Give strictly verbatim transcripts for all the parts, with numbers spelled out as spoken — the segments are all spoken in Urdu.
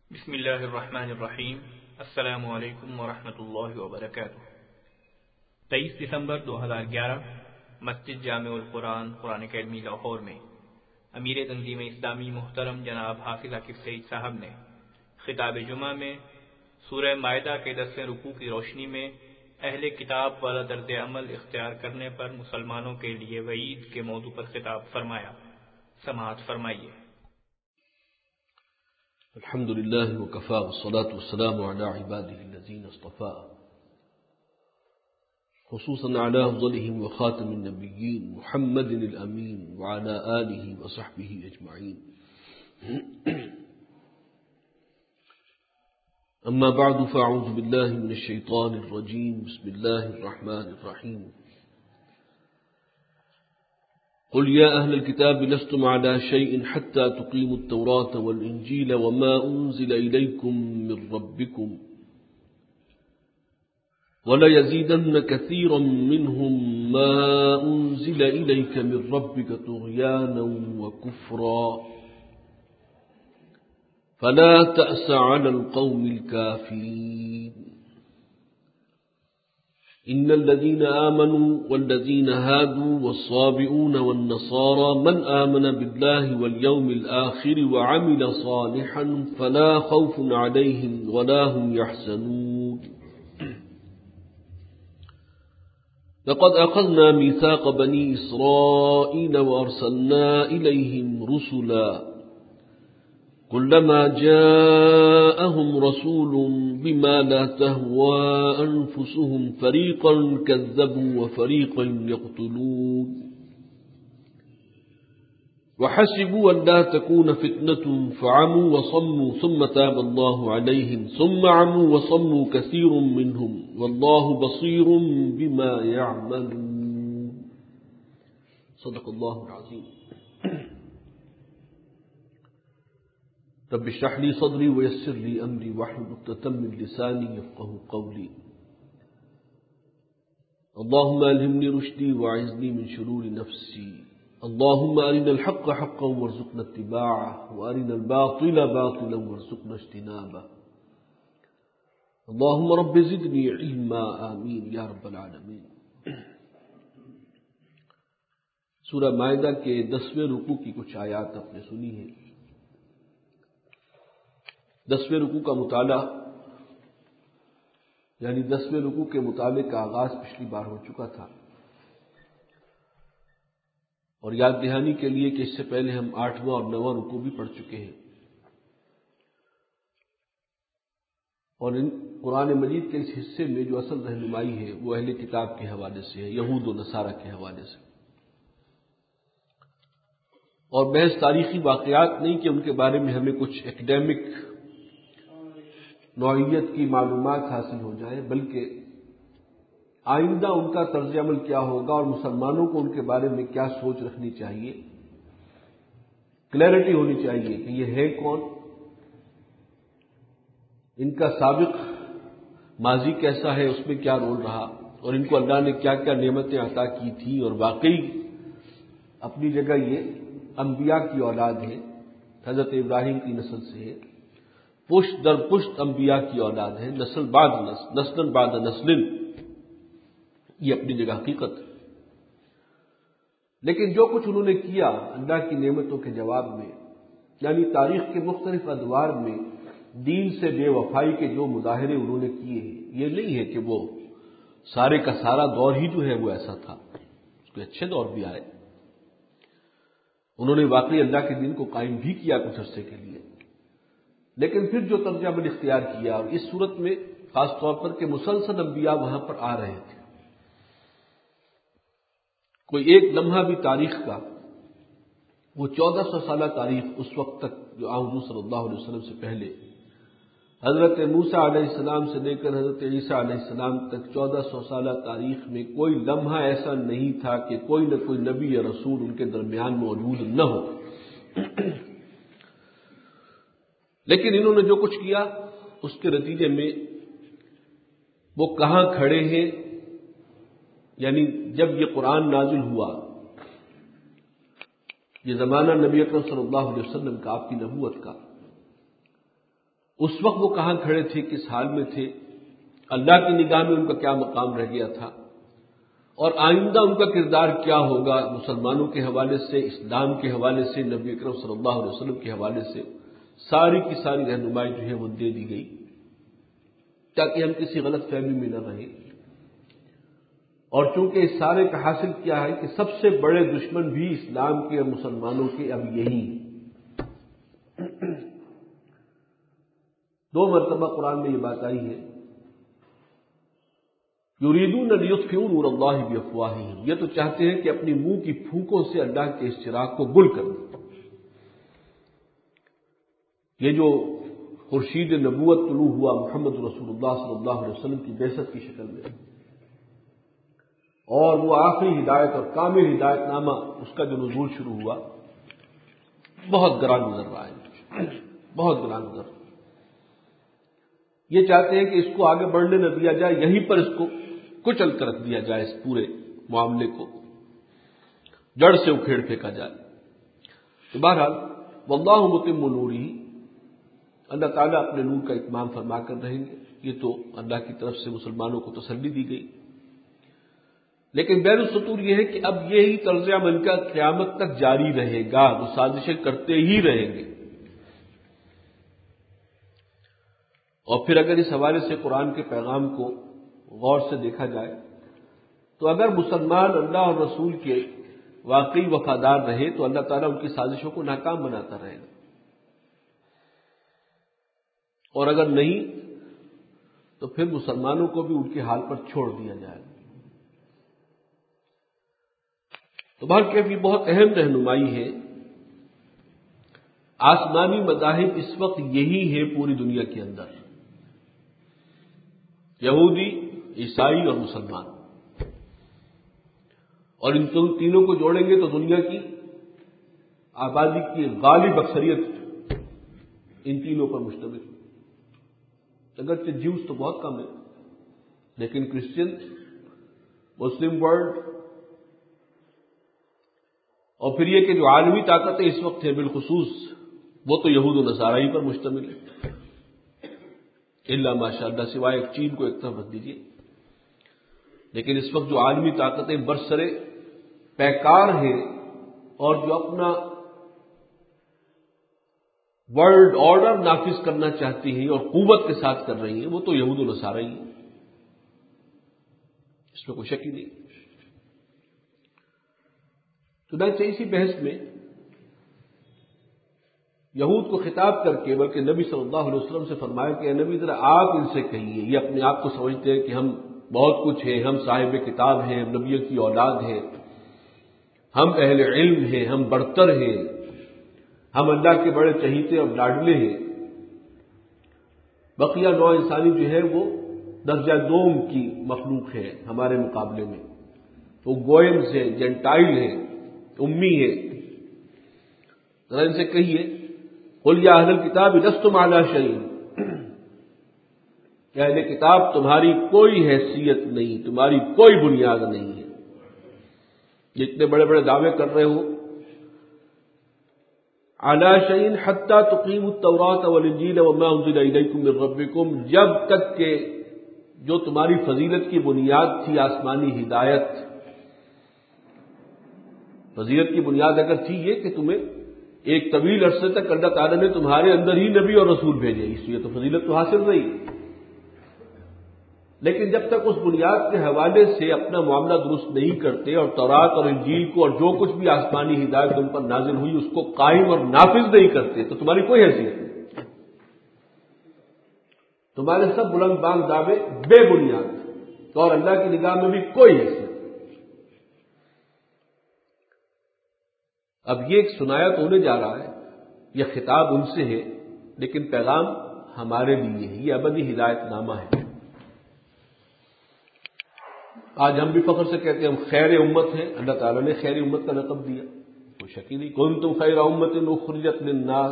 بسم اللہ الرحمن الرحیم۔ السلام علیکم ورحمۃ اللہ وبرکاتہ۔ تیئیس دسمبر دو ہزار گیارہ مسجد جامع القرآن قرآن اکیڈمی لاہور میں امیر تنظیم اسلامی محترم جناب حافظ عاقب سعید صاحب نے خطاب جمعہ میں سورہ مائدہ کے دسویں رکوع کی روشنی میں اہل کتاب والا طرز عمل اختیار کرنے پر مسلمانوں کے لیے وعید کے موضوع پر خطاب فرمایا۔ سماعت فرمائیے۔ الحمد لله وكفى والصلاة والسلام على عباده الذين اصطفى، خصوصا على أفضلهم وخاتم النبيين محمد الأمين وعلى آله وصحبه أجمعين. أما بعد فأعوذ بالله من الشيطان الرجيم. بسم الله الرحمن الرحيم. قل يا أهل الكتاب لستم على شيء حتى تقيموا التوراة والإنجيل وما أنزل إليكم من ربكم وليزيدن كثيرا منهم ما أنزل إليك من ربك طغيانا وكفرا فلا تأس على القوم الكافرين. إن الذين آمنوا والذين هادوا والصابئون والنصارى من آمن بالله واليوم الآخر وعمل صالحا فلا خوف عليهم ولا هم يحزنون. لقد أخذنا ميثاق بني إسرائيل وأرسلنا إليهم رسلا كلما جاءهم رسول بما لا تهوى أنفسهم فريقا كذبوا وفريقا يقتلون وحسبوا أن لا تكون فتنة فعموا وصموا ثم تاب الله عليهم ثم عموا وصموا كثير منهم والله بصير بما يعملون. صدق الله العظيم. رب اشرح لي صدري ويسر لي أمري واحلل عقدة من لساني يفقهوا قولي. اللهم ألهمني رشدي وأعذني من شرور نفسي. اللهم أرنا الحق حقا وارزقنا اتباعه وأرنا الباطل باطلا وارزقنا اجتنابه. اللهم رب زدني علما آمين يا رب العالمين. سورہ مائدہ کے دسویں رکوع کی کچھ آیات آپ نے سنی ہیں۔ دسویں رکوع کا مطالعہ یعنی دسویں رکوع کے مطالعے کا آغاز پچھلی بار ہو چکا تھا، اور یاد دہانی کے لیے کہ اس سے پہلے ہم آٹھواں اور نواں رکوع بھی پڑھ چکے ہیں، اور ان قرآن مجید کے اس حصے میں جو اصل رہنمائی ہے وہ اہل کتاب کے حوالے سے ہے، یہود و نصارہ کے حوالے سے، اور محض تاریخی واقعات نہیں کہ ان کے بارے میں ہمیں کچھ ایکڈیمک نوعیت کی معلومات حاصل ہو جائے، بلکہ آئندہ ان کا طرز عمل کیا ہوگا اور مسلمانوں کو ان کے بارے میں کیا سوچ رکھنی چاہیے، کلیئرٹی ہونی چاہیے کہ یہ ہے کون، ان کا سابق ماضی کیسا ہے، اس میں کیا رول رہا، اور ان کو اللہ نے کیا کیا نعمتیں عطا کی تھیں، اور واقعی اپنی جگہ یہ انبیاء کی اولاد ہے، حضرت ابراہیم کی نسل سے ہے، پشت در پشت انبیاء کی اولاد ہے، نسل بعد نسل، نسل بعد نسل، یہ اپنی جگہ حقیقت ہے۔ لیکن جو کچھ انہوں نے کیا اللہ کی نعمتوں کے جواب میں، یعنی تاریخ کے مختلف ادوار میں دین سے بے وفائی کے جو مظاہرے انہوں نے کیے ہیں، یہ نہیں ہے کہ وہ سارے کا سارا دور ہی جو ہے وہ ایسا تھا، اس کے اچھے دور بھی آئے، انہوں نے واقعی اللہ کے دین کو قائم بھی کیا کچھ عرصے کے لیے، لیکن پھر جو طرز عمل اختیار کیا، اور اس صورت میں خاص طور پر کہ مسلسل انبیاء وہاں پر آ رہے تھے، کوئی ایک لمحہ بھی تاریخ کا، وہ چودہ سو سالہ تاریخ اس وقت تک جو آن حضور صلی اللہ علیہ وسلم سے پہلے حضرت موسیٰ علیہ السلام سے لے کر حضرت عیسیٰ علیہ السلام تک چودہ سو سالہ تاریخ میں کوئی لمحہ ایسا نہیں تھا کہ کوئی نہ کوئی نبی یا رسول ان کے درمیان موجود نہ ہو، لیکن انہوں نے جو کچھ کیا اس کے نتیجے میں وہ کہاں کھڑے ہیں، یعنی جب یہ قرآن نازل ہوا، یہ زمانہ نبی اکرم صلی اللہ علیہ وسلم کا، آپ کی نبوت کا، اس وقت وہ کہاں کھڑے تھے، کس حال میں تھے، اللہ کی نگاہ میں ان کا کیا مقام رہ گیا تھا، اور آئندہ ان کا کردار کیا ہوگا مسلمانوں کے حوالے سے، اسلام کے حوالے سے، نبی اکرم صلی اللہ علیہ وسلم کے حوالے سے ساری کی ساری رہنمائی جو ہے وہ دے دی گئی، تاکہ ہم کسی غلط فہمی میں نہ رہیں۔ اور چونکہ اس سارے کا حاصل کیا ہے کہ سب سے بڑے دشمن بھی اسلام کے اور مسلمانوں کے اب یہی ہیں۔ دو مرتبہ قرآن میں یہ بات آئی ہے، یریدون لیطفئوا نور اللہ بافواہہم، یہ تو چاہتے ہیں کہ اپنی منہ کی پھونکوں سے اللہ کے اس چراغ کو گل کر دیں۔ یہ جو خورشید نبوت طلوع ہوا محمد رسول اللہ صلی اللہ علیہ وسلم کی بعثت کی شکل میں، اور وہ آخری ہدایت اور کامل ہدایت نامہ اس کا جو نزول شروع ہوا، بہت گراں گزر رہا ہے، بہت گراں گزر رہا ہے۔ یہ چاہتے ہیں کہ اس کو آگے بڑھنے نہ دیا جائے، یہیں پر اس کو کچل کر رکھ دیا جائے، اس پورے معاملے کو جڑ سے اکھیڑ پھینکا جائے۔ تو بہرحال واللہ متم نورہ، اللہ تعالیٰ اپنے نور کا اتمام فرما کر رہیں گے، یہ تو اللہ کی طرف سے مسلمانوں کو تسلی دی گئی۔ لیکن بین السطور یہ ہے کہ اب یہی طرز عمل کا قیامت تک جاری رہے گا، وہ سازشیں کرتے ہی رہیں گے۔ اور پھر اگر اس حوالے سے قرآن کے پیغام کو غور سے دیکھا جائے تو اگر مسلمان اللہ اور رسول کے واقعی وفادار رہے تو اللہ تعالیٰ ان کی سازشوں کو ناکام بناتا رہے گا، اور اگر نہیں تو پھر مسلمانوں کو بھی ان کے حال پر چھوڑ دیا جائے گا۔ تو بہرکیف یہ بہت اہم رہنمائی ہے۔ آسمانی مذاہب اس وقت یہی ہے پوری دنیا کے اندر، یہودی، عیسائی اور مسلمان، اور ان تینوں کو جوڑیں گے تو دنیا کی آبادی کی غالب اکثریت ان تینوں پر مشتمل، اگرچہ جیوز تو بہت کم ہے، لیکن کرسچن، مسلم ورلڈ، اور پھر یہ کہ جو عالمی طاقتیں اس وقت ہیں بالخصوص وہ تو یہود و نصارائی پر مشتمل ہے، الا ماشاء اللہ، سوائے ایک چین کو ایک طرف رکھ دیجیے۔ لیکن اس وقت جو عالمی طاقتیں برسر پیکار ہیں اور جو اپنا ورلڈ آرڈر نافذ کرنا چاہتی ہیں اور قوت کے ساتھ کر رہی ہیں، وہ تو یہود و نصارائی ہیں، اس میں کوئی شک ہی نہیں۔ چنانچہ اسی بحث میں یہود کو خطاب کر کے بلکہ نبی صلی اللہ علیہ وسلم سے فرمایا کہ اے نبی ذرا آپ ان سے کہیے، یہ اپنے آپ کو سمجھتے ہیں کہ ہم بہت کچھ ہیں، ہم صاحب کتاب ہیں، ہم نبیوں کی اولاد ہیں، ہم اہل علم ہیں، ہم برتر ہیں، ہم اللہ کے بڑے چہیتے اور لاڈلے ہیں۔ بقیہ نوع انسانی جو ہے وہ درجہ دوم کی مخلوق ہے ہمارے مقابلے میں، وہ گوئمز ہیں، جینٹائل ہیں، امی ہیں۔ ذرا ان سے کہیے قل یا اہل الکتاب لستم علی شیء، کہ اہل کتاب تمہاری کوئی حیثیت نہیں، تمہاری کوئی بنیاد نہیں ہے، جتنے بڑے بڑے دعوے کر رہے ہو، علی شیء حتی تقیموا التوراۃ والانجیل وما انزل الیکم من ربکم، جب تک کہ جو تمہاری فضیلت کی بنیاد تھی آسمانی ہدایت، فضیلت کی بنیاد اگر تھی یہ کہ تمہیں ایک طویل عرصے تک اللہ تعالیٰ نے تمہارے اندر ہی نبی اور رسول بھیجے، اس لیے تو فضیلت تو حاصل رہی، لیکن جب تک اس بنیاد کے حوالے سے اپنا معاملہ درست نہیں کرتے اور تورات اور انجیل کو اور جو کچھ بھی آسمانی ہدایت ان پر نازل ہوئی اس کو قائم اور نافذ نہیں کرتے تو تمہاری کوئی حیثیت نہیں، تمہارے سب بلند بانگ دعوے بے بنیاد اور اللہ کی نگاہ میں بھی کوئی حیثیت۔ اب یہ ایک سنایا تو ہونے جا رہا ہے، یہ خطاب ان سے ہے، لیکن پیغام ہمارے لیے ہے، یہ ابدی ہدایت نامہ ہے۔ آج ہم بھی فخر سے کہتے ہیں ہم خیر امت ہیں، اللہ تعالیٰ نے خیر امت کا لقب دیا، کوئی شک ہی نہیں، کنتم خیر امت اخرجت للناس،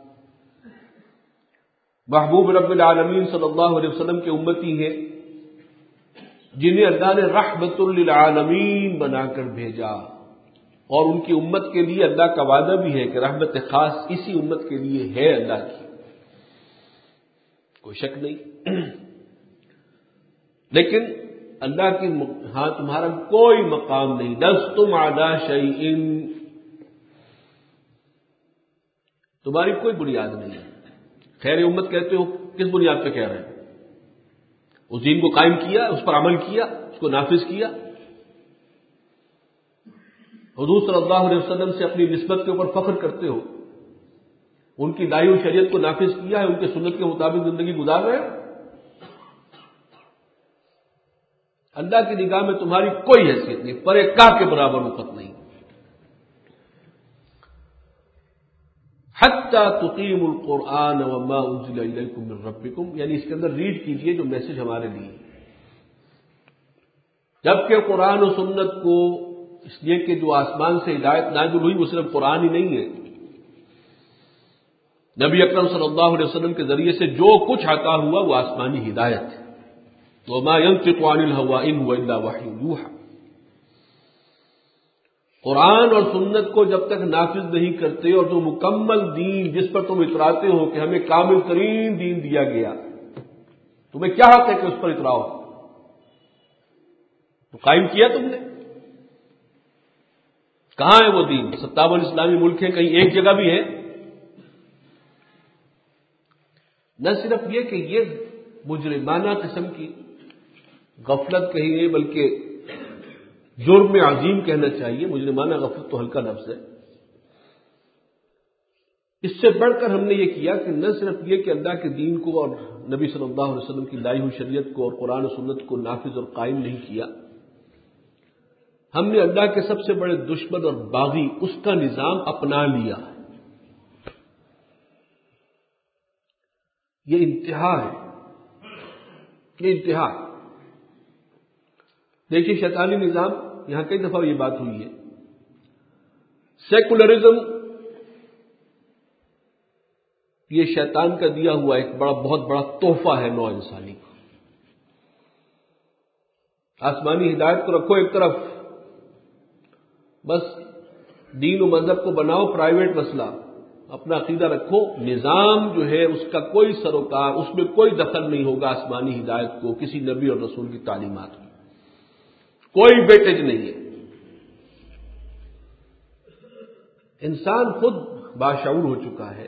محبوب رب العالمین صلی اللہ علیہ وسلم کے امتی ہیں جنہیں اللہ نے رحمت للعالمین بنا کر بھیجا، اور ان کی امت کے لیے اللہ کا وعدہ بھی ہے کہ رحمت خاص اسی امت کے لیے ہے اللہ کی۔ کوئی شک نہیں. لیکن اللہ کی ہاں تمہارا کوئی مقام نہیں. لستم علی شیء، تمہاری کوئی بنیاد نہیں ہے. خیر امت کہتے ہو، کس بنیاد پہ کہہ رہے ہیں؟ اس دین کو قائم کیا، اس پر عمل کیا، اس کو نافذ کیا. حضور صلی اللہ علیہ وسلم سے اپنی نسبت کے اوپر فخر کرتے ہو، ان کی لائی ہوئی شریعت کو نافذ کیا ہے، ان کے سنت کے مطابق زندگی گزار رہے ہو. اللہ کی نگاہ میں تمہاری کوئی حیثیت نہیں، پر کاہ کے برابر وقت نہیں. حتی تقیموا القرآن وما انزل الیکم من ربکم، یعنی اس کے اندر ریڈ کیجئے جو میسج ہمارے لیے. جبکہ قرآن و سنت کو، اس لیے کہ جو آسمان سے ہدایت نازل ہوئی وہ صرف قرآن ہی نہیں ہے، نبی اکرم صلی اللہ علیہ وسلم کے ذریعے سے جو کچھ عطا ہوا وہ آسمانی ہدایت ہے. وما ينطق عن الهوى ان هو الا وحی یوحى. قرآن اور سنت کو جب تک نافذ نہیں کرتے، اور جو مکمل دین جس پر تم اتراتے ہو کہ ہمیں کامل ترین دین دیا گیا، تمہیں کیا حق ہے کہ اس پر اتراؤ؟ تو قائم کیا تم نے. کہاں ہے وہ دین؟ ستاون اسلامی ملک ہیں، کہیں ایک جگہ بھی ہے؟ نہ صرف یہ کہ یہ مجرمانہ قسم کی غفلت کہیے، بلکہ جرم عظیم کہنا چاہیے. مجرمانہ غفلت تو ہلکا لفظ ہے. اس سے بڑھ کر ہم نے یہ کیا کہ نہ صرف یہ کہ اللہ کے دین کو اور نبی صلی اللہ علیہ وسلم کی لائی ہوئی شریعت کو اور قرآن و سنت کو نافذ اور قائم نہیں کیا، ہم نے اللہ کے سب سے بڑے دشمن اور باغی اس کا نظام اپنا لیا. یہ انتہا ہے، یہ انتہا. دیکھیے شیطانی نظام، یہاں کئی دفعہ یہ بات ہوئی ہے. سیکولرزم یہ شیطان کا دیا ہوا ایک بڑا بہت بڑا تحفہ ہے نوع انسانی کو. آسمانی ہدایت کو رکھو ایک طرف، بس دین و مذہب کو بناؤ پرائیویٹ مسئلہ، اپنا عقیدہ رکھو. نظام جو ہے اس کا کوئی سروکار، اس میں کوئی دخل نہیں ہوگا آسمانی ہدایت کو، کسی نبی اور رسول کی تعلیمات کو، کوئی ویٹیج نہیں ہے. انسان خود باشعور ہو چکا ہے،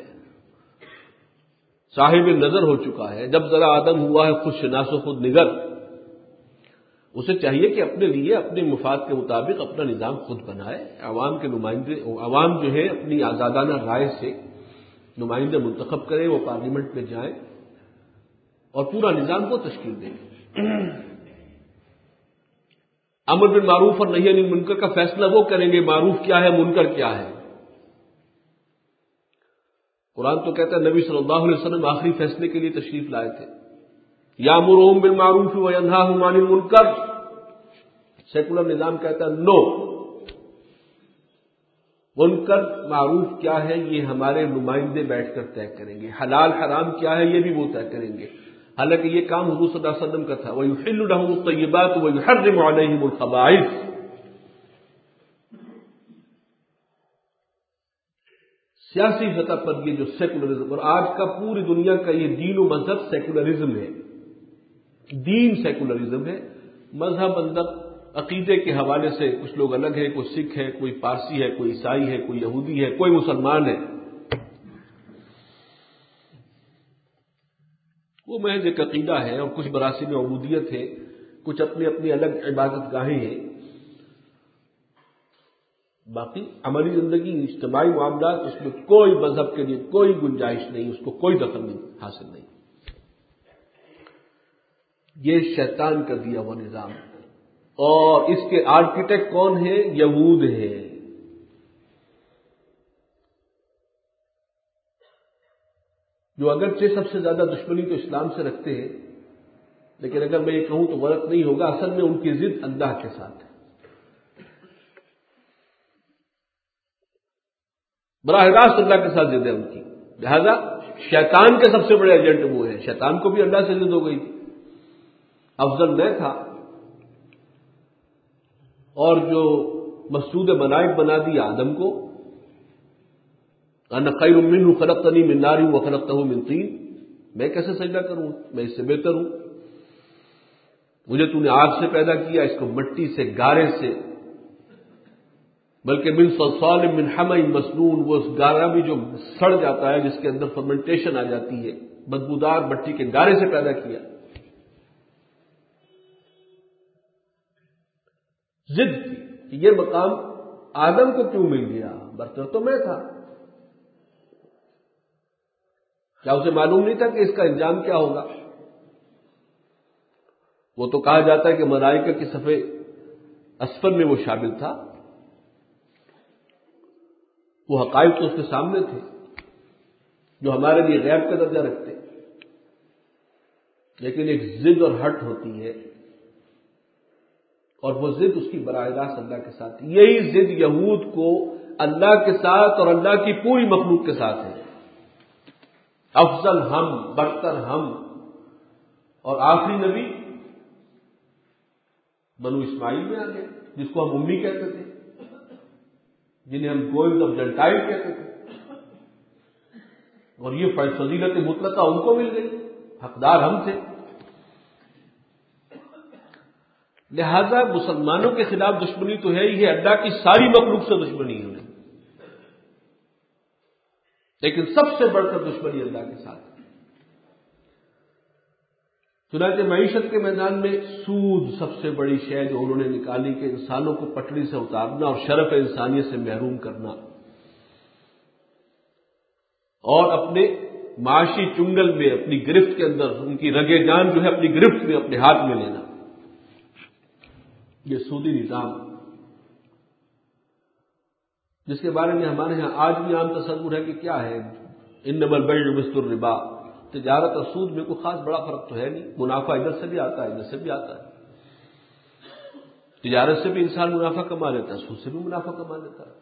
صاحب نظر ہو چکا ہے. جب ذرا آدم ہوا ہے خود شناس و خود نگر. اسے چاہیے کہ اپنے لیے اپنے مفاد کے مطابق اپنا نظام خود بنائے. عوام کے نمائندے، عوام جو ہے اپنی آزادانہ رائے سے نمائندے منتخب کرے، وہ پارلیمنٹ میں جائیں اور پورا نظام کو تشکیل دیں. امر بالمعروف اور نہی عن المنکر کا فیصلہ وہ کریں گے معروف کیا ہے، منکر کیا ہے. قرآن تو کہتا ہے نبی صلی اللہ علیہ وسلم آخری فیصلے کے لیے تشریف لائے تھے. یامرهم بالمعروف وینہاہم عن المنکر. سیکولر نظام کہتا ہے نو، منکر معروف کیا ہے یہ ہمارے نمائندے بیٹھ کر طے کریں گے، حلال حرام کیا ہے یہ بھی وہ طے کریں گے. حالانکہ یہ کام حضور صلی اللہ علیہ وسلم کا تھا. وَيُحِلُّ لَهُمُ الطَّيِّبَاتُ وَيُحَرِّمُ عَلَيْهِمُ الْخَبَائِثَ. سیاسی سطح پر یہ جو سیکولرزم، اور آج کا پوری دنیا کا یہ دین و مذہب سیکولرزم ہے. دین سیکولرزم ہے، مذہب مذہب عقیدے کے حوالے سے کچھ لوگ الگ ہیں، کوئی سکھ ہے، کوئی پارسی ہے، کوئی عیسائی ہے، کوئی یہودی ہے، کوئی مسلمان ہے. وہ محض ایک عقیدہ ہے، اور کچھ مراسم عبودیت ہے، کچھ اپنی اپنی الگ عبادت گاہیں ہیں. باقی عملی زندگی، اجتماعی معاملات، اس میں کوئی مذہب کے لیے کوئی گنجائش نہیں، اس کو کوئی دخل نہیں حاصل نہیں. یہ شیطان کا دیا ہوا نظام، اور اس کے آرکیٹیکٹ کون ہیں؟ یہود ہیں. جو اگرچہ سب سے زیادہ دشمنی تو اسلام سے رکھتے ہیں، لیکن اگر میں یہ کہوں تو غلط نہیں ہوگا، اصل میں ان کی ضد اللہ کے ساتھ ہے. براہ راست اللہ کے ساتھ ضد ہے ان کی. لہذا شیطان کے سب سے بڑے ایجنٹ وہ ہیں. شیطان کو بھی اللہ سے ضد ہو گئی تھی. افضل میں تھا، اور جو مسجود ملائک بنا دیا آدم کو. انا خیر منہ خلقتنی من نار وخلقتہ من طین. میں کیسے سجدہ کروں؟ میں اس سے بہتر ہوں. مجھے تو نے آگ سے پیدا کیا، اس کو مٹی سے، گارے سے، بلکہ من صلصال من حمأ مسنون، وہ اس گارا بھی جو سڑ جاتا ہے، جس کے اندر فرمنٹیشن آ جاتی ہے، بدبودار مٹی کے گارے سے پیدا کیا. ضد کی کہ یہ مقام آدم کو کیوں مل گیا؟ برتر تو میں تھا. کیا اسے معلوم نہیں تھا کہ اس کا انجام کیا ہوگا؟ وہ تو کہا جاتا ہے کہ ملائکہ کی صفے اسفل میں وہ شامل تھا. وہ حقائق تو اس کے سامنے تھے جو ہمارے لیے غیب کا درجہ رکھتے، لیکن ایک ضد اور ہٹ ہوتی ہے، اور وہ ضد اس کی براہ راست اللہ کے ساتھ. یہی ضد یہود کو اللہ کے ساتھ اور اللہ کی پوری مخلوق کے ساتھ ہے. افضل ہم، برتر ہم، اور آخری نبی بنو اسماعیل میں آ گئے، جس کو ہم امی کہتے تھے، جنہیں ہم گوئز آف جنٹائل کہتے تھے، اور یہ فضیلت مطلقہ ان کو مل گئی، حقدار ہم تھے. لہذا مسلمانوں کے خلاف دشمنی تو ہے ہی ہے، اللہ کی ساری مخلوق سے دشمنی ہے، لیکن سب سے بڑھ کر دشمنی اللہ کے ساتھ ہے. چنانچہ معیشت کے میدان میں سود سب سے بڑی شے جو انہوں نے نکالی کہ انسانوں کو پٹڑی سے اتارنا اور شرف انسانیت سے محروم کرنا، اور اپنے معاشی چنگل میں، اپنی گرفت کے اندر ان کی رگے جان جو ہے اپنی گرفت میں، اپنے ہاتھ میں لینا، یہ سودی نظام، جس کے بارے میں ہمارے ہاں آج بھی عام تصور ہے کہ کیا ہے، انما البیع مثل الربا، تجارت اور سود میں کوئی خاص بڑا فرق تو ہے نہیں، منافع ادھر سے بھی آتا ہے، ادھر سے بھی آتا ہے. تجارت سے بھی انسان منافع کما لیتا ہے، سود سے بھی منافع کما لیتا ہے.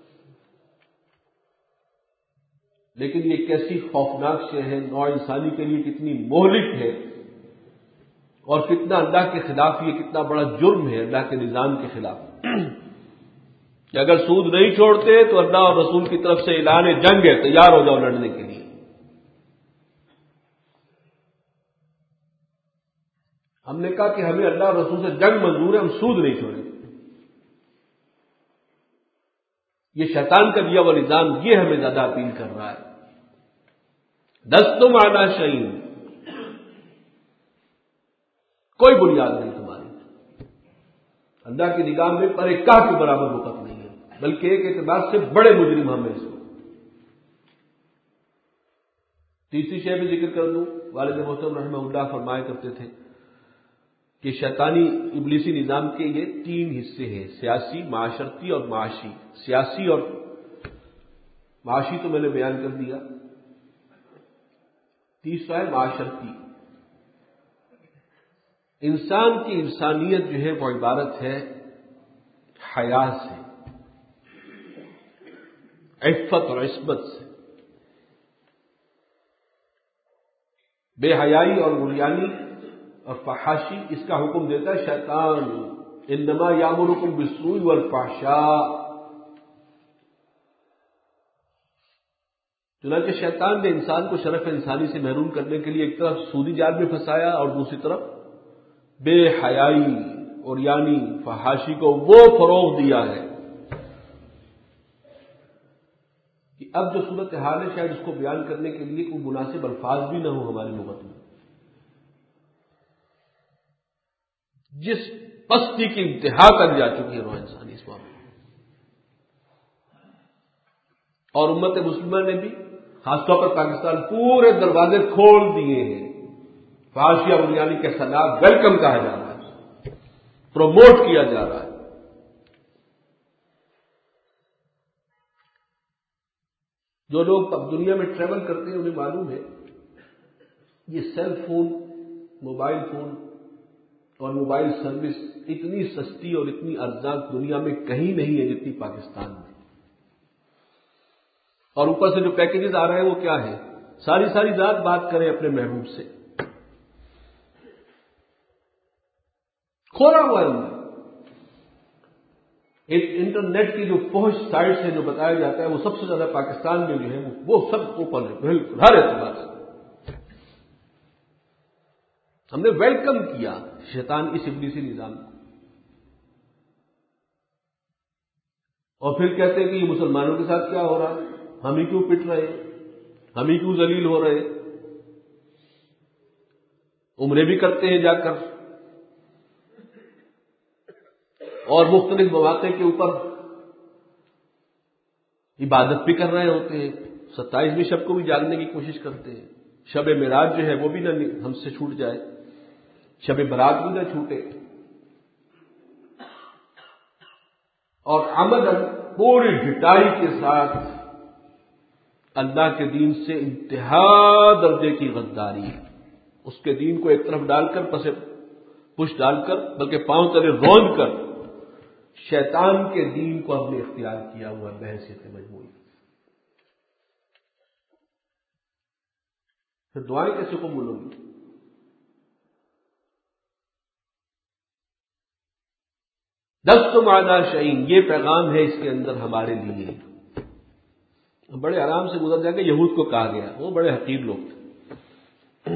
لیکن یہ کیسی خوفناک شے ہے، نوع انسانی کے لیے کتنی مہلک ہے، اور کتنا اللہ کے خلاف، یہ کتنا بڑا جرم ہے اللہ کے نظام کے خلاف کہ اگر سود نہیں چھوڑتے تو اللہ اور رسول کی طرف سے اعلان جنگ ہے، تیار ہو جاؤ لڑنے کے لیے. ہم نے کہا کہ ہمیں اللہ اور رسول سے جنگ منظور ہے، ہم سود نہیں چھوڑیں گے. یہ شیطان کا دیا ہوا نظام یہ ہمیں زیادہ اپیل کر رہا ہے. دستم علی شیء، کوئی بنیاد نہیں تمہاری، اللہ کی نگاہ میں پر ایک کاہ کے برابر وقت نہیں ہے، بلکہ ایک اعتبار سے بڑے مجرم ہم ہیں اس کو. تیسری شے بھی ذکر کر دوں، والد محترم رحمہ اللہ فرمایا کرتے تھے کہ شیطانی ابلیسی نظام کے یہ تین حصے ہیں، سیاسی، معاشرتی اور معاشی. سیاسی اور معاشی تو میں نے بیان کر دیا، تیسرا ہے معاشرتی. انسان کی انسانیت جو ہے وہ عبارت ہے حیا سے، عفت اور عصمت سے. بے حیائی اور عریانی اور فحاشی اس کا حکم دیتا ہے شیطان. انما یامرکم بالسوء والفحشاء. چنانچہ شیطان نے انسان کو شرف انسانی سے محروم کرنے کے لیے ایک طرف سودی جال میں پھنسایا اور دوسری طرف بے حیائی، عریانی، فحاشی کو وہ فروغ دیا ہے کہ اب جو صورت حال ہے شاید اس کو بیان کرنے کے لیے کوئی مناسب الفاظ بھی نہ ہو ہماری لغت میں. جس پستی کی انتہا تک جا چکی ہے روح انسانی اس معاملے میں، اور امت مسلمہ نے بھی خاص طور پر پاکستان پورے دروازے کھول دیے ہیں. فحاشی اور عریانی کے خلاف ویلکم کہا جا رہا ہے، پروموٹ کیا جا رہا ہے. جو لوگ اب دنیا میں ٹریول کرتے ہیں انہیں معلوم ہے یہ سیل فون، موبائل فون اور موبائل سروس اتنی سستی اور اتنی ارزاں دنیا میں کہیں نہیں ہے جتنی پاکستان میں. اور اوپر سے جو پیکیجز آ رہے ہیں وہ کیا ہے، ساری ساری رات بات کریں اپنے محبوب سے، کھولا ہوا ہے. ایک انٹرنیٹ کی جو پہنچ سائٹس ہے جو بتایا جاتا ہے وہ سب سے زیادہ پاکستان میں جو ہے وہ سب اوپن ہے، بالکل ہر اعتبار سے. ہم نے ویلکم کیا شیطان اس ابلیسی نظام کو، اور پھر کہتے ہیں کہ یہ مسلمانوں کے ساتھ کیا ہو رہا ہے، ہم ہی کیوں پٹ رہے ہیں، ہم ہی کیوں ذلیل ہو رہے ہیں، عمرے بھی کرتے ہیں جا کر اور مختلف مواقع کے اوپر عبادت بھی کر رہے ہوتے ہیں، ستائیسویں شب کو بھی جاگنے کی کوشش کرتے ہیں، شب معراج جو ہے وہ بھی نہ ہم سے چھوٹ جائے، شب برات بھی نہ چھوٹے، اور عملاً پوری ڈٹائی کے ساتھ اللہ کے دین سے انتہا درجے کی غداری، اس کے دین کو ایک طرف ڈال کر پس پش ڈال کر بلکہ پاؤں تلے روند کر شیطان کے دین کو ہم نے اختیار کیا ہوا بحیثیت مجموعی۔ پھر دعائیں کیسے قبول ہوں گی؟ لستم علی شیء، یہ پیغام ہے اس کے اندر ہمارے لیے۔ بڑے آرام سے گزر جائے گا، یہود کو کہا گیا، وہ بڑے حقیر لوگ تھے،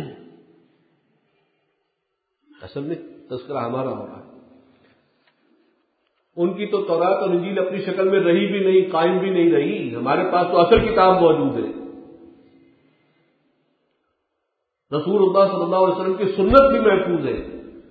اصل میں تذکرہ ہمارا ہو رہا ہے، ان کی تو تورات اور انجیل اپنی شکل میں رہی بھی نہیں، قائم بھی نہیں رہی، ہمارے پاس تو اصل کتاب موجود ہے، رسول اللہ صلی اللہ علیہ وسلم کی سنت بھی محفوظ ہے،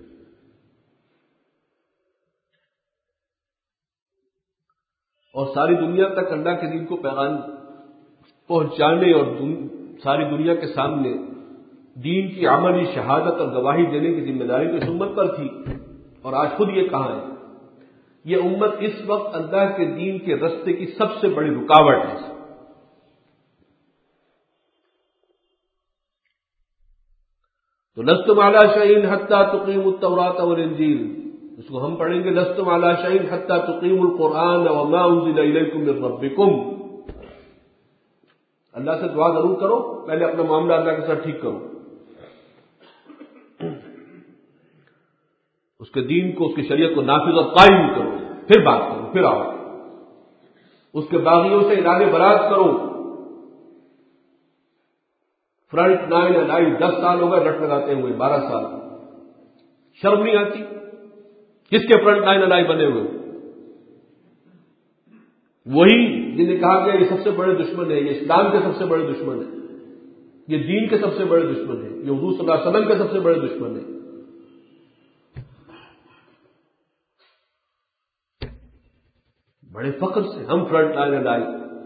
اور ساری دنیا تک اللہ کے دین کو پیغام پہنچانے اور ساری دنیا کے سامنے دین کی عملی شہادت اور گواہی دینے کی ذمہ داری تو اس امت پر تھی، اور آج خود یہ کہاں ہے، یہ امت اس وقت اللہ کے دین کے رستے کی سب سے بڑی رکاوٹ ہے۔ تو لستم علی شیء حتی تقیموا التوراۃ والانجیل، اس کو ہم پڑھیں گے لستم علی شیء حتی تقیموا القرآن وما انزل الیکم من ربکم۔ اللہ سے دعا ضرور کرو، پہلے اپنا معاملہ اللہ کے ساتھ ٹھیک کرو، اس کے دین کو، اس کی شریعت کو نافذ اور قائم کرو، پھر بات کرو، پھر آؤ، اس کے باغیوں سے اعلان برات کرو۔ فرنٹ لائن الائی دس سال ہو گئے رٹ لگاتے ہوئے، بارہ سال، شرم نہیں آتی؟ کس کے فرنٹ لائن الائی بنے ہوئے؟ وہی جنہیں کہا گیا یہ سب سے بڑے دشمن ہے، یہ اسلام کے سب سے بڑے دشمن ہے، یہ دین کے سب سے بڑے دشمن ہے، یہ حضور صلی اللہ علیہ وسلم کے سب سے بڑے دشمن ہے۔ بڑے فخر سے ہم فرنٹ لائن لائے،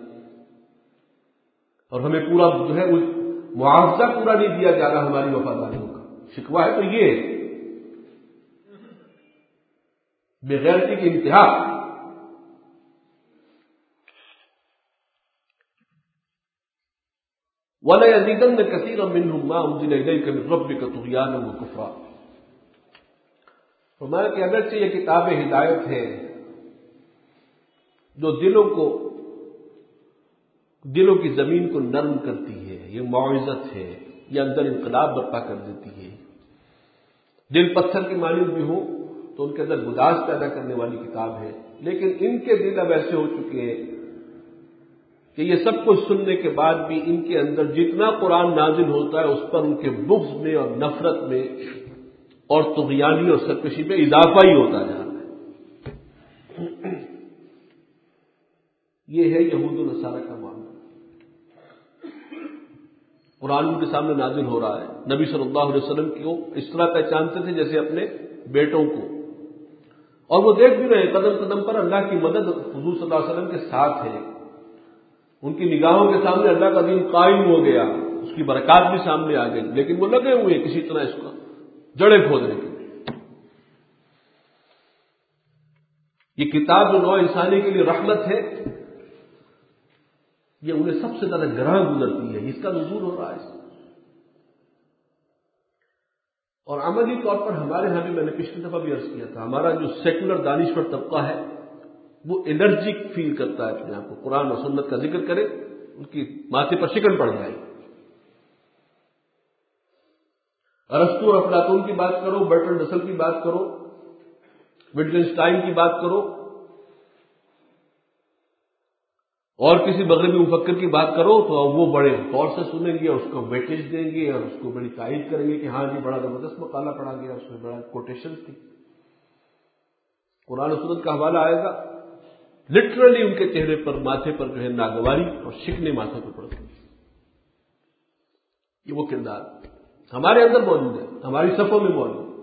اور ہمیں پورا جو ہے معاوضہ پورا نہیں دیا جا رہا ہماری وفاداریوں کا، شکوہ ہے تو یہ بغیرتی کی انتہا۔ وَلَيَزِيدَنَّ كَثِيرًا مِّنْهُم مَّا أُنزِلَ إِلَيْكَ مِن رَّبِّكَ طُغْيَانًا وَكُفْرًا۔ فرمایا کہ اگرچہ یہ کتاب ہدایت ہے جو دلوں کو، دلوں کی زمین کو نرم کرتی ہے، یہ موعظت ہے، یہ اندر انقلاب برپا کر دیتی ہے، دل پتھر کی مانند بھی ہو تو ان کے اندر گداز پیدا کرنے والی کتاب ہے، لیکن ان کے دل اب ایسے ہو چکے ہیں کہ یہ سب کچھ سننے کے بعد بھی ان کے اندر جتنا قرآن نازل ہوتا ہے اس پر ان کے بغض میں اور نفرت میں اور طغیانی اور سرکشی میں اضافہ ہی ہوتا جا رہا ہے۔ یہ ہے یہود و نصارہ کا معاملہ۔ قرآن ان کے سامنے نازل ہو رہا ہے، نبی صلی اللہ علیہ وسلم کو اس طرح پہچانتے تھے جیسے اپنے بیٹوں کو، اور وہ دیکھ بھی رہے قدم قدم پر اللہ کی مدد حضور صلی اللہ علیہ وسلم کے ساتھ ہے، ان کی نگاہوں کے سامنے اللہ کا دین قائم ہو گیا، اس کی برکات بھی سامنے آ گئی، لیکن وہ لگے ہوئے کسی طرح اس کو جڑیں کھودنے کے لیے۔ یہ کتاب جو نوع انسانی کے لیے رحمت ہے، یہ انہیں سب سے زیادہ گراں گزرتی ہے، اس کا نزول ہو رہا ہے۔ اور عملی طور پر ہمارے ہاں بھی، میں نے پچھلی دفعہ بھی عرض کیا تھا، ہمارا جو سیکولر دانشور طبقہ ہے وہ الرجک فیل کرتا ہے اپنے آپ کو، قرآن اور سنت کا ذکر کرے ان کی ماتھے پر شکن پڑ جائے۔ ارسطو اور افلاطون کی بات کرو، برٹرنڈ رسل کی بات کرو، وٹگنشٹائن کی بات کرو، اور کسی مغربی مفکر کی بات کرو تو وہ بڑے غور سے سنیں گے، اس کو ویٹیج دیں گے اور اس کو بڑی تعریف کریں گے کہ ہاں جی بڑا زبردست مقالہ پڑھا گیا، اس میں بڑا کوٹیشن تھی۔ قرآن و سنت کا حوالہ آئے گا، لٹرلی ان کے چہرے پر، ماتھے پر جو ہے ناگواری اور شکنے ماتھے پر پڑتے ہیں۔ یہ وہ کردار ہمارے اندر موجود ہے، ہماری صفوں میں موجود ہے۔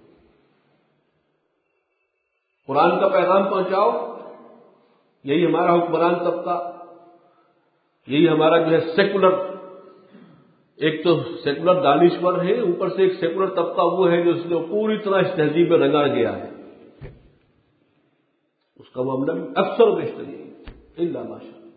قرآن کا پیغام پہنچاؤ، یہی ہمارا حکمران طبقہ، یہی ہمارا جو ہے سیکولر، ایک تو سیکولر دانشور ہے، اوپر سے ایک سیکولر طبقہ وہ ہے جو اس نے پوری طرح اس تہذیب میں رنگا گیا ہے۔ اس کا معاملہ بھی اکثر و بیشتر یہی الا ماشاء اللہ۔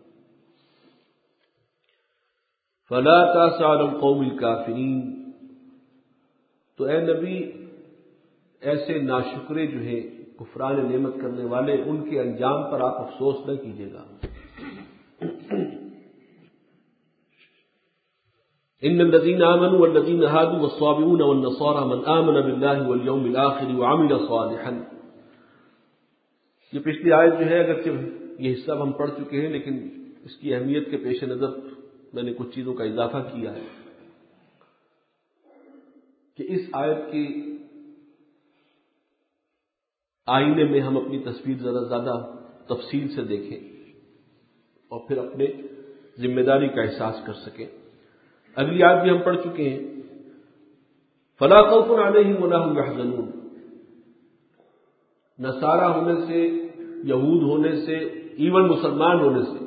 فلا تأس علی القوم الکافرین، تو اے نبی ایسے ناشکرے جو ہے کفران نعمت کرنے والے، ان کے انجام پر آپ افسوس نہ کیجیے گا۔ ان الذين آمنوا والذين هادوا والصابئون والنصارى من آمن بالله واليوم الآخر وعمل صالحا، یہ پچھلی آیت جو ہے اگرچہ یہ حصہ ہم پڑھ چکے ہیں لیکن اس کی اہمیت کے پیش نظر میں نے کچھ چیزوں کا اضافہ کیا ہے کہ اس آیت کی آئینے میں ہم اپنی تصویر ذرا زیادہ تفصیل سے دیکھیں اور پھر اپنے ذمہ داری کا احساس کر سکیں۔ اگلی آیت بھی ہم پڑھ چکے ہیں، فلا خوف علیہم ولا هم يحزنون، نصارہ ہونے سے، یہود ہونے سے، ایون مسلمان ہونے سے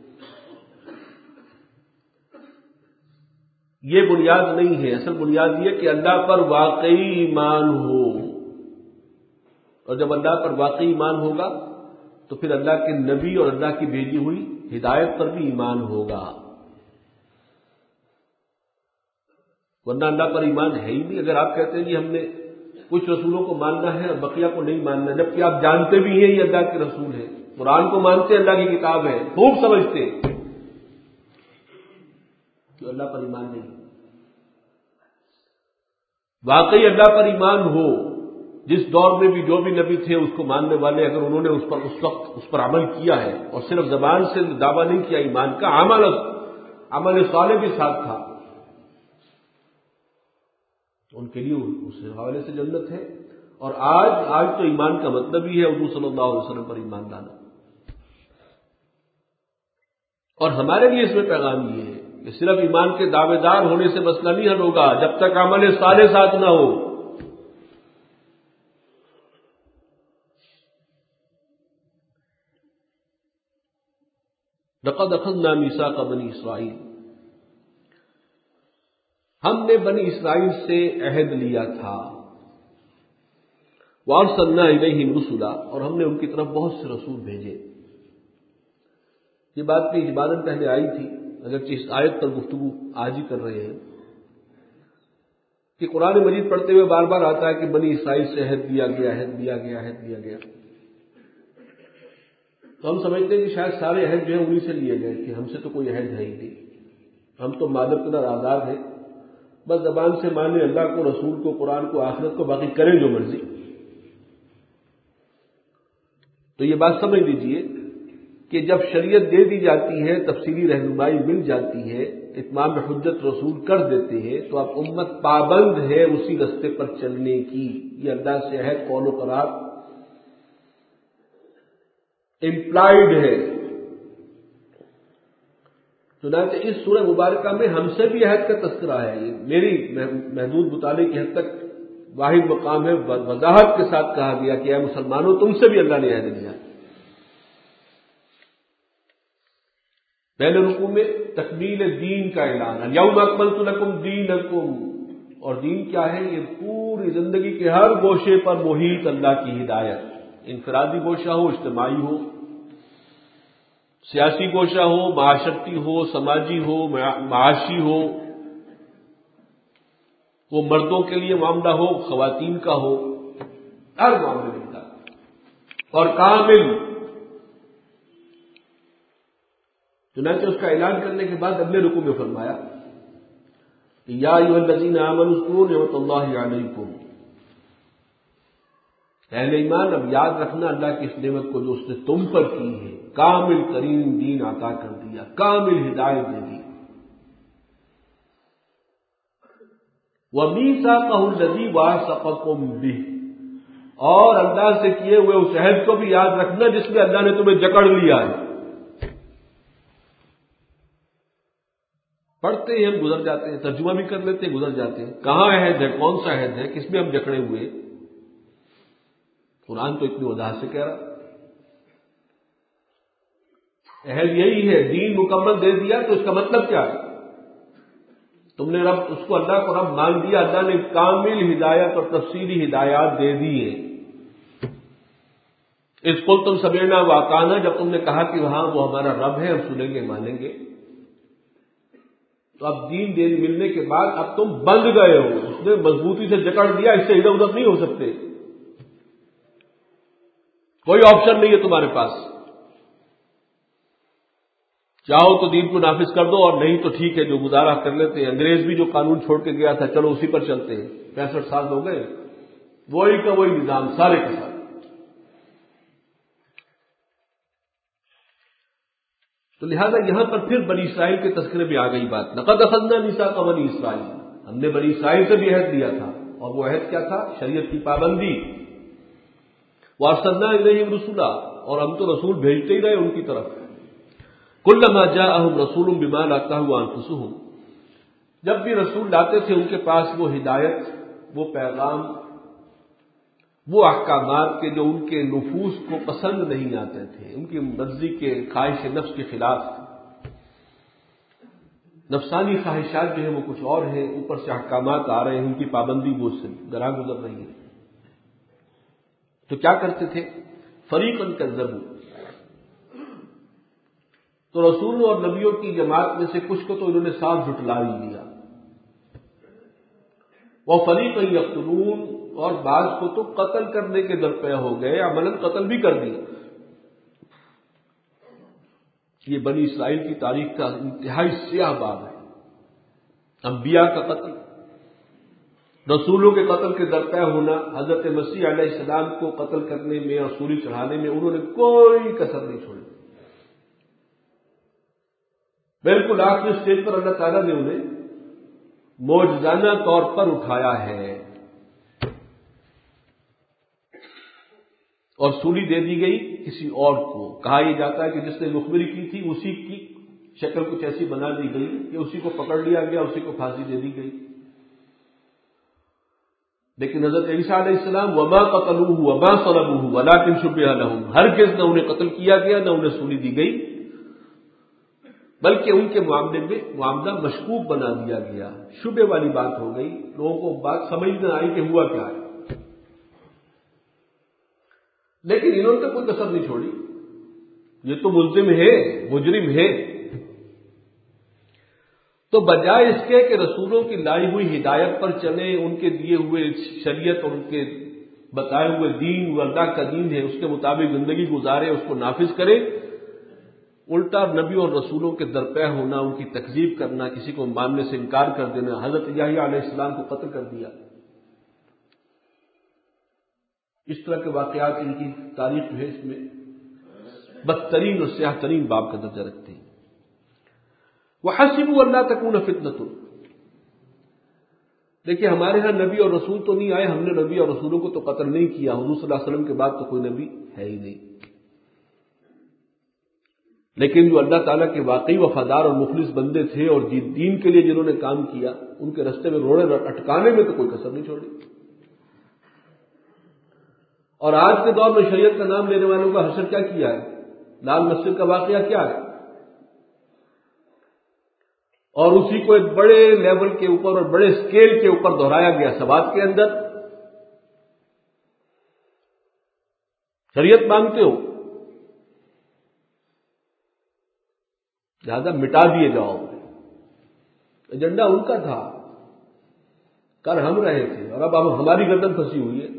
یہ بنیاد نہیں ہے۔ اصل بنیاد یہ کہ اللہ پر واقعی ایمان ہو، اور جب اللہ پر واقعی ایمان ہوگا تو پھر اللہ کے نبی اور اللہ کی بھیجی ہوئی ہدایت پر بھی ایمان ہوگا، ورنہ اللہ پر ایمان ہے ہی نہیں۔ اگر آپ کہتے ہیں کہ ہم نے کچھ رسولوں کو ماننا ہے اور بقیہ کو نہیں ماننا، جبکہ آپ جانتے بھی ہیں یہ اللہ کے رسول ہیں، قرآن کو مانتے ہیں، اللہ کی کتاب ہے، خوب سمجھتے ہیں کہ اللہ پر ایمان نہیں۔ واقعی اللہ پر ایمان ہو، جس دور میں بھی جو بھی نبی تھے اس کو ماننے والے، اگر انہوں نے اس پر اس وقت اس پر عمل کیا ہے اور صرف زبان سے دعویٰ نہیں کیا ایمان کا، عمل عمل صالح بھی ساتھ تھا، ان کے لیے اس حوالے سے جنت ہے۔ اور آج آج تو ایمان کا مطلب ہی ہے حضور صلی اللہ علیہ وسلم پر ایمان لانا، اور ہمارے لیے اس میں پیغام یہ ہے کہ صرف ایمان کے دعوے دار ہونے سے مسئلہ نہیں حل ہوگا جب تک عمل صالح ساتھ نہ ہو۔ لقد اخذنا میثاق بنی اسرائیل، ہم نے بنی اسرائیل سے عہد لیا تھا، وارسلنا الیہم رسلا، اور ہم نے ان کی طرف بہت سے رسول بھیجے۔ یہ بات بھی اجمالاً پہلے آئی تھی، اگرچہ اس آیت پر گفتگو آج ہی کر رہے ہیں کہ قرآن مجید پڑھتے ہوئے بار بار آتا ہے کہ بنی اسرائیل سے عہد لیا گیا، عہد لیا گیا، عہد لیا گیا، تو ہم سمجھتے ہیں کہ شاید سارے عہد جو ہیں انہی سے لیے گئے کہ ہم سے تو کوئی عہد ہے ہی نہیں، ہم تو مادر قدر آزاد ہیں، بس زبان سے مانے اللہ کو، رسول کو، قرآن کو، آخرت کو، باقی کریں جو مرضی۔ تو یہ بات سمجھ لیجئے کہ جب شریعت دے دی جاتی ہے، تفصیلی رہنمائی مل جاتی ہے، اتمام حجت رسول کر دیتے ہیں، تو اب امت پابند ہے اسی رستے پر چلنے کی۔ یہ اللہ سے عہد قول و قرار امپلائڈ ہے۔ چنانچہ اس سورہ مبارکہ میں ہم سے بھی عہد کا تذکرہ ہے۔ یہ میری محدود مطالعے کی حد تک واحد مقام ہے، وضاحت کے ساتھ کہا گیا کہ اے مسلمانوں تم سے بھی اللہ نے عہد لیا۔ پہلے رکوع میں تکمیل دین کا اعلان، الیوم اکملت لکم دینکم، اور دین کیا ہے؟ یہ پوری زندگی کے ہر گوشے پر محیط اللہ کی ہدایت، انفرادی گوشہ ہو، اجتماعی ہو، سیاسی گوشہ ہو، معاشرتی ہو، سماجی ہو، معاشی ہو، وہ مردوں کے لیے معاملہ ہو، خواتین کا ہو، ہر معاملے میں اور کامل۔ چنانچہ اس کا اعلان کرنے کے بعد اگلے رکوع میں فرمایا یا ایھا الذین آمنوا اذکروا نعمت اللہ علیکم، اہل ایمان اب یاد رکھنا اللہ کی اس نعمت کو جو اس نے تم پر کی ہے، کامل ترین دین عطا کر دیا، کامل ہدایت دے دی۔ وَمِيثَاقَهُ الَّذِي وَاثَقَكُم بِهِ، اور اللہ سے کیے ہوئے اس عہد کو بھی یاد رکھنا جس میں اللہ نے تمہیں جکڑ لیا ہے۔ پڑھتے ہیں ہم گزر جاتے ہیں، ترجمہ بھی کر لیتے ہیں گزر جاتے ہیں، کہاں عہد ہے، کون سا عہد ہے، کس میں ہم جکڑے ہوئے؟ قرآن تو اتنی وضاحت سے کہہ رہا، عہد یہی ہے، دین مکمل دے دیا تو اس کا مطلب کیا ہے؟ تم نے رب اس کو اللہ کو رب مان دیا، اللہ نے کامل ہدایت اور تفصیلی ہدایات دے دی ہے۔ اس کو تم سمعنا واطعنا، جب تم نے کہا کہ وہاں وہ ہمارا رب ہے، ہم سنیں گے مانیں گے، تو اب دین دین ملنے کے بعد اب تم بند گئے ہو، اس نے مضبوطی سے جکڑ دیا، اس سے ادھر ادھر نہیں ہو سکتے، کوئی آپشن نہیں ہے تمہارے پاس، چاہو تو دین کو نافذ کر دو، اور نہیں تو ٹھیک ہے جو گزارا کر لیتے ہیں۔ انگریز بھی جو قانون چھوڑ کے گیا تھا چلو اسی پر چلتے ہیں، پینسٹھ سال ہو گئے، وہی کا وہی نظام سارے کے ساتھ۔ تو لہذا یہاں پر پھر بنی اسرائیل کے تذکرے میں آ گئی بات، لقد اخذنا میثاق بنی اسرائیل، ہم نے بنی اسرائیل سے بھی عہد لیا تھا، اور وہ عہد کیا تھا؟ شریعت کی پابندی۔ وارسلنا الیہم رسولا، اور ہم تو رسول بھیجتے ہی رہے ان کی طرف۔ کلما جاءہم رسول بما لا تہوی انفسہم، جب بھی رسول لاتے تھے ان کے پاس وہ ہدایت، وہ پیغام، وہ احکامات کے جو ان کے نفوس کو پسند نہیں آتے تھے، ان کی مرضی کے خواہش نفس کے خلاف، نفسانی خواہشات جو ہیں وہ کچھ اور ہیں، اوپر سے احکامات آ رہے ہیں، ان کی پابندی وہ سے گراں گزر رہی ہے، تو کیا کرتے تھے؟ فریقاً کذبوا، تو رسولوں اور نبیوں کی جماعت میں سے کچھ کو تو انہوں نے صاف جھٹلا ہی دیا، وہ فریقاً یقتلون، اور بعض کو تو قتل کرنے کے درپے ہو گئے، عملاً قتل بھی کر دیا۔ یہ بنی اسرائیل کی تاریخ کا انتہائی سیاہ باب ہے، انبیاء کا قتل، رسولوں کے قتل کے درپے ہونا، حضرت مسیح علیہ السلام کو قتل کرنے میں اور سولی چڑھانے میں انہوں نے کوئی کسر نہیں چھوڑی، بالکل آخری اسٹیج پر اللہ تعالیٰ نے انہیں معجزانہ طور پر اٹھایا ہے، اور سولی دے دی گئی کسی اور کو۔ کہا یہ جاتا ہے کہ جس نے مخبری کی تھی اسی کی شکل کچھ ایسی بنا دی گئی کہ اسی کو پکڑ لیا گیا، اسی کو پھانسی دے دی گئی۔ لیکن حضرت عیسیٰ علیہ السلام وما قتلوہ وما صلبوہ ولکن شبہ لہم، ہرگز نہ انہیں قتل کیا گیا نہ انہیں سولی دی گئی، بلکہ ان کے معاملے میں معاملہ مشکوک بنا دیا گیا، شبہ والی بات ہو گئی، لوگوں کو بات سمجھ نہ آئی کہ ہوا کیا ہے۔ لیکن انہوں نے تو کوئی کسر نہیں چھوڑی، یہ تو ملزم ہے، مجرم ہے، تو بجائے اس کے کہ رسولوں کی لائی ہوئی ہدایت پر چلیں، ان کے دیے ہوئے شریعت اور ان کے بتائے ہوئے دین، وہ اللہ کا دین ہے، اس کے مطابق زندگی گزارے، اس کو نافذ کرے، الٹا نبی اور رسولوں کے درپے ہونا، ان کی تکذیب کرنا، کسی کو ماننے سے انکار کر دینا، حضرت یحییٰ علیہ السلام کو قتل کر دیا۔ اس طرح کے واقعات ان کی تاریخ جو ہے اس میں بدترین اور سیاہ ترین باب کا درجہ رکھتے ہیں۔ وَحَسِبُوا أَلَّا تَكُونَ فِتْنَةٌ، دیکھیے ہمارے ہاں نبی اور رسول تو نہیں آئے، ہم نے نبی اور رسولوں کو تو قتل نہیں کیا، حضور صلی اللہ علیہ وسلم کے بعد تو کوئی نبی ہے ہی نہیں، لیکن جو اللہ تعالیٰ کے واقعی وفادار اور مخلص بندے تھے اور دین کے لیے جنہوں نے کام کیا، ان کے رستے میں روڑے اٹکانے میں تو کوئی کسر نہیں چھوڑی۔ اور آج کے دور میں شریعت کا نام لینے والوں کا حشر کیا کیا ہے؟ لال مسجد کا واقعہ کیا ہے؟ اور اسی کو ایک بڑے لیول کے اوپر اور بڑے اسکیل کے اوپر دہرایا گیا سوات کے اندر۔ شریعت مانگتے ہو لہذا مٹا دیے جاؤ، ایجنڈا ان کا تھا، کر ہم رہے تھے، اور اب ہماری گردن پھنسی ہوئی ہے۔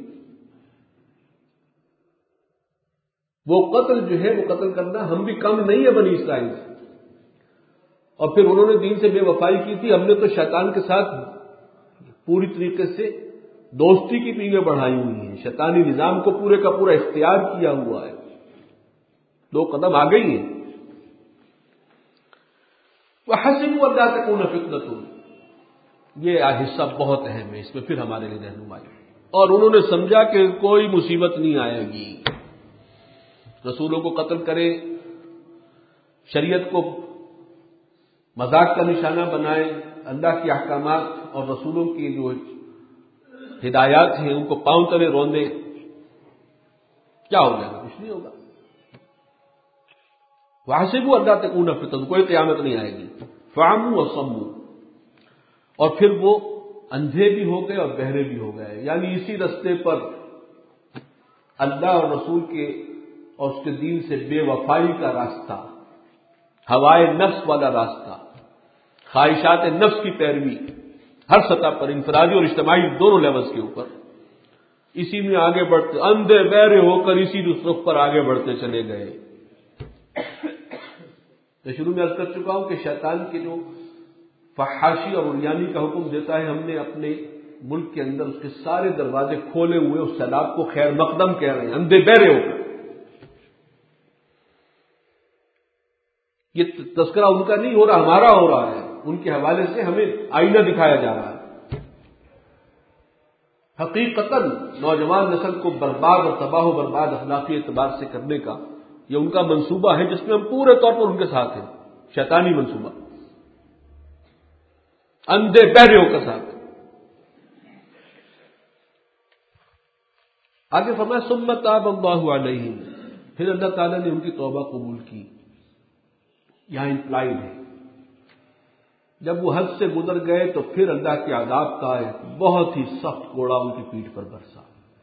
وہ قتل جو ہے، وہ قتل کرنا ہم بھی کم نہیں ہے بنی اسرائیل سے، اور پھر انہوں نے دین سے بے وفائی کی تھی، ہم نے تو شیطان کے ساتھ پوری طریقے سے دوستی کی پیلیں بڑھائی ہوئی ہیں، شیطانی نظام کو پورے کا پورا اختیار کیا ہوا ہے، دو قدم آگے ہی ہیں۔ وَحَسِبُوا أَلَّا تَكُونَ فِتْنَةٌ، یہ حصہ بہت اہم ہے، اس میں پھر ہمارے لیے رہنمائی، اور انہوں نے سمجھا کہ کوئی مصیبت نہیں آئے گی، رسولوں کو قتل کرے، شریعت کو مذاق کا نشانہ بنائے، اللہ کے احکامات اور رسولوں کی جو ہدایات ہیں ان کو پاؤں تلے روندے، کیا ہو جائے گا؟ کچھ نہیں ہوگا۔ وَحَسِبُوا أَلَّا تَكُونَ فِتْنَةٌ، کوئی قیامت نہیں آئے گی۔ فَعَمُوا وَصَمُّوا، اور پھر وہ اندھے بھی ہو گئے اور بہرے بھی ہو گئے، یعنی اسی رستے پر اللہ اور رسول کے اور اس کے دین سے بے وفائی کا راستہ، ہوائے نفس والا راستہ، خواہشات نفس کی پیروی ہر سطح پر، انفرادی اور اجتماعی دونوں لیولز کے اوپر، اسی میں آگے بڑھتے، اندھے بہرے ہو کر اسی رخ پر آگے بڑھتے چلے گئے۔ تو شروع میں عرض کر چکا ہوں کہ شیطان کے جو فحاشی اور عریانی کا حکم دیتا ہے، ہم نے اپنے ملک کے اندر اس کے سارے دروازے کھولے ہوئے اس سیلاب کو خیر مقدم کہہ رہے ہیں، اندھے بہرے ہو کر۔ یہ تذکرہ ان کا نہیں ہو رہا، ہمارا ہو رہا ہے، ان کے حوالے سے ہمیں آئینہ دکھایا جا رہا ہے۔ حقیقتاً نوجوان نسل کو برباد اور تباہ و برباد اخلاقی اعتبار سے کرنے کا یہ ان کا منصوبہ ہے، جس میں ہم پورے طور پر ان کے ساتھ ہیں، شیطانی منصوبہ، اندھے بہرے ہو کر ساتھ۔ آگے فرمایا ثم تاب اللہ علیہم، پھر اللہ تعالیٰ نے ان کی توبہ قبول کی۔ یہاں امپلائڈ ہے، جب وہ حد سے گزر گئے تو پھر اللہ کے عذاب کا ایک بہت ہی سخت کوڑا ان کی پیٹھ پر برسا،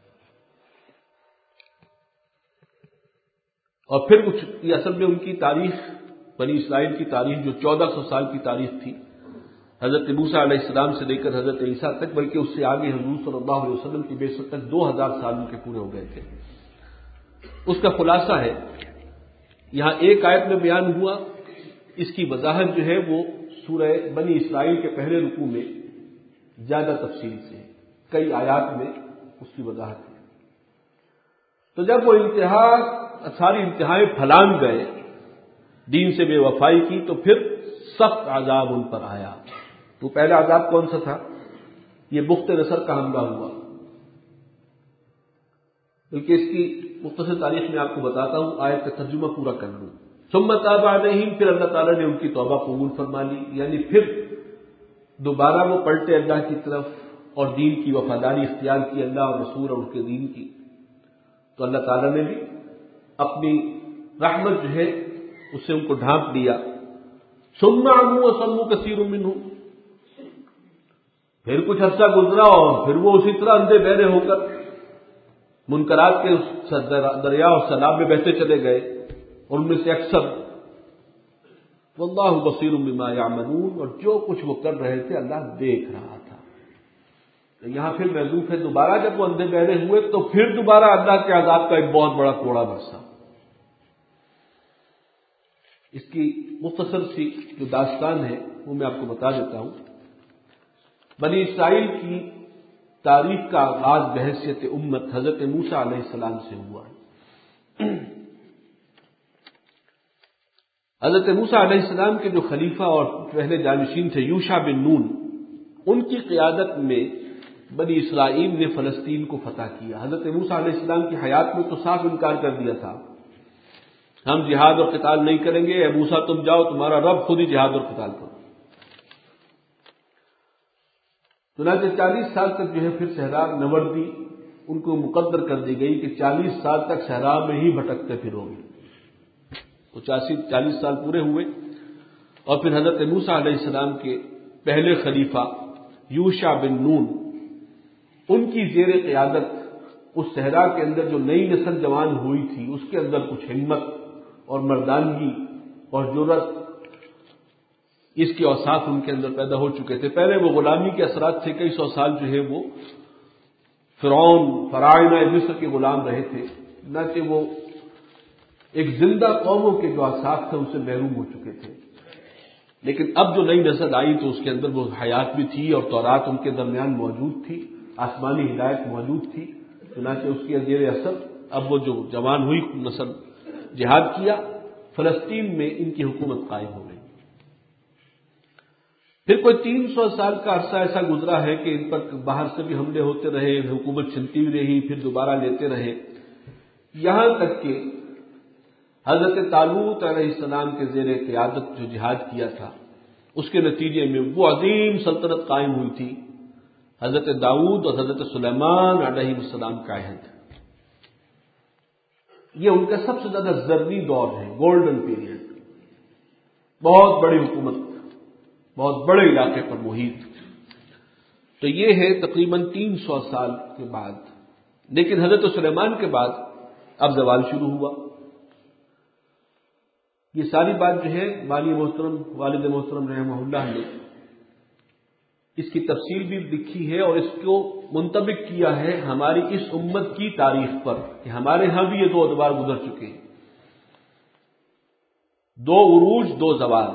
اور پھر کچھ یہ اصل میں ان کی تاریخ، بنی اسرائیل کی تاریخ جو چودہ سو سال کی تاریخ تھی، حضرت موسیٰ علیہ السلام سے لے کر حضرت عیسیٰ تک، بلکہ اس سے آگے حضور صلی اللہ علیہ وسلم کی بعثت تک دو ہزار سال ان کے پورے ہو گئے تھے۔ اس کا خلاصہ ہے یہاں ایک آیت میں بیان ہوا، اس کی وضاحت جو ہے وہ سورہ بنی اسرائیل کے پہلے رکوع میں زیادہ تفصیل سے ہے، کئی آیات میں اس کی وضاحت ہے۔ تو جب وہ انتہا ساری انتہائیں پھلانگ گئے، دین سے بے وفائی کی، تو پھر سخت عذاب ان پر آیا۔ تو پہلا عذاب کون سا تھا؟ یہ بخت نصر کا حملہ ہوا، بلکہ اس کی مختصر تاریخ میں آپ کو بتاتا ہوں، آیت کا ترجمہ پورا کر لوں۔ ثم تاب علیہم، پھر اللہ تعالیٰ نے ان کی توبہ قبول فرما لی، یعنی پھر دوبارہ وہ پلٹے اللہ کی طرف اور دین کی وفاداری اختیار کی، اللہ اور رسول اور ان کے دین کی، تو اللہ تعالیٰ نے بھی اپنی رحمت جو ہے اس سے ان کو ڈھانپ دیا۔ ثم عموا وصموا كثير منهم، پھر کچھ عرصہ گزرا اور پھر وہ اسی طرح اندھے بہرے ہو کر منکرات کے اس دریا اور سیلاب میں بہتے چلے گئے، اور ان میں سے اکثر واللہ بصیر بما یعملون، اور جو کچھ وہ کر رہے تھے اللہ دیکھ رہا تھا۔ تو یہاں پھر محذوف ہے دوبارہ جب وہ اندھے بہرے ہوئے تو پھر دوبارہ اللہ کے عذاب کا ایک بہت بڑا کوڑا برسا۔ اس کی مختصر سی جو داستان ہے وہ میں آپ کو بتا دیتا ہوں۔ بنی اسرائیل کی تاریخ کا آغاز بحیثیت امت حضرت موسیٰ علیہ السلام سے ہوا ہے۔ حضرت موسیٰ علیہ السلام کے جو خلیفہ اور پہلے جانشین تھے یوشع بن نون، ان کی قیادت میں بنی اسرائیل نے فلسطین کو فتح کیا۔ حضرت موسیٰ علیہ السلام کی حیات میں تو صاف انکار کر دیا تھا، ہم جہاد اور قتال نہیں کریں گے، اے موسیٰ تم جاؤ، تمہارا رب خود ہی جہاد اور قتال کرو۔ چنانچہ چالیس سال تک جو ہے پھر صحرا نوردی ان کو مقدر کر دی گئی کہ چالیس سال تک صحرا میں ہی بھٹکتے پھرو گے۔ تو چالیس سال پورے ہوئے، اور پھر حضرت موسیٰ علیہ السلام کے پہلے خلیفہ یوشع بن نون، ان کی زیر قیادت اس صحرا کے اندر جو نئی نسل جوان ہوئی تھی، اس کے اندر کچھ ہمت اور مردانگی اور جرأت، اس کے اوصاف ان کے اندر پیدا ہو چکے تھے۔ پہلے وہ غلامی کے اثرات سے کئی سو سال جو ہے وہ فرعون فراعنہ مصر کے غلام رہے تھے، نہ کہ وہ ایک زندہ قوموں کے جو اوصاف تھے ان سے محروم ہو چکے تھے۔ لیکن اب جو نئی نسل آئی تو اس کے اندر وہ حیات بھی تھی اور تورات ان کے درمیان موجود تھی، آسمانی ہدایت موجود تھی، چنانچہ اس کے زیر اثر اب وہ جو جوان ہوئی نسل جہاد کیا، فلسطین میں ان کی حکومت قائم ہو گئی۔ پھر کوئی تین سو سال کا عرصہ ایسا گزرا ہے کہ ان پر باہر سے بھی حملے ہوتے رہے، حکومت چھنتی ہوئی رہی، پھر دوبارہ لیتے رہے، یہاں تک کہ حضرت طالوت علیہ السلام کے زیر قیادت جو جہاد کیا تھا اس کے نتیجے میں وہ عظیم سلطنت قائم ہوئی تھی حضرت داؤد اور حضرت سلیمان علیہ السلام کا عہد۔ یہ ان کا سب سے زیادہ زرعی دور ہے، گولڈن پیریڈ، بہت بڑی حکومت، بہت بڑے علاقے پر محیط۔ تو یہ ہے تقریباً تین سو سال کے بعد، لیکن حضرت سلیمان کے بعد اب زوال شروع ہوا۔ یہ ساری بات جو ہے بانی محترم والد محترم رحمہ اللہ نے اس کی تفصیل بھی لکھی ہے اور اس کو منطبق کیا ہے ہماری اس امت کی تاریخ پر کہ ہمارے ہاں بھی یہ دو ادوار گزر چکے ہیں، دو عروج دو زوال،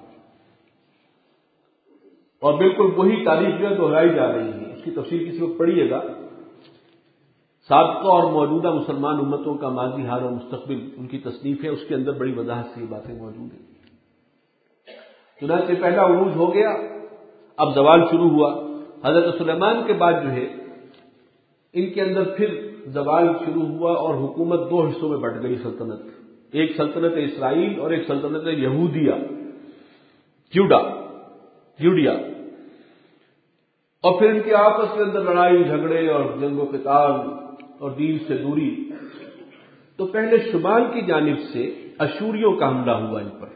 اور بالکل وہی تاریخ جو ہے دہرائی جا رہی ہے۔ اس کی تفصیل کسی وقت پڑھیے گا، سابقہ اور موجودہ مسلمان امتوں کا ماضی، حال اور مستقبل ان کی تصنیف ہے، اس کے اندر بڑی وضاحت سے یہ باتیں موجود ہیں۔ چنانچہ پہلا عروج ہو گیا، اب زوال شروع ہوا۔ حضرت سلیمان کے بعد جو ہے ان کے اندر پھر زوال شروع ہوا اور حکومت دو حصوں میں بٹ گئی سلطنت، ایک سلطنت اسرائیل اور ایک سلطنت یہودیہ، جوڈا جوڈیا، اور پھر ان کے آپس کے اندر لڑائی جھگڑے اور جنگ و قتال اور دین سے دوری۔ تو پہلے شمال کی جانب سے اشوریوں کا حملہ ہوا ان پر،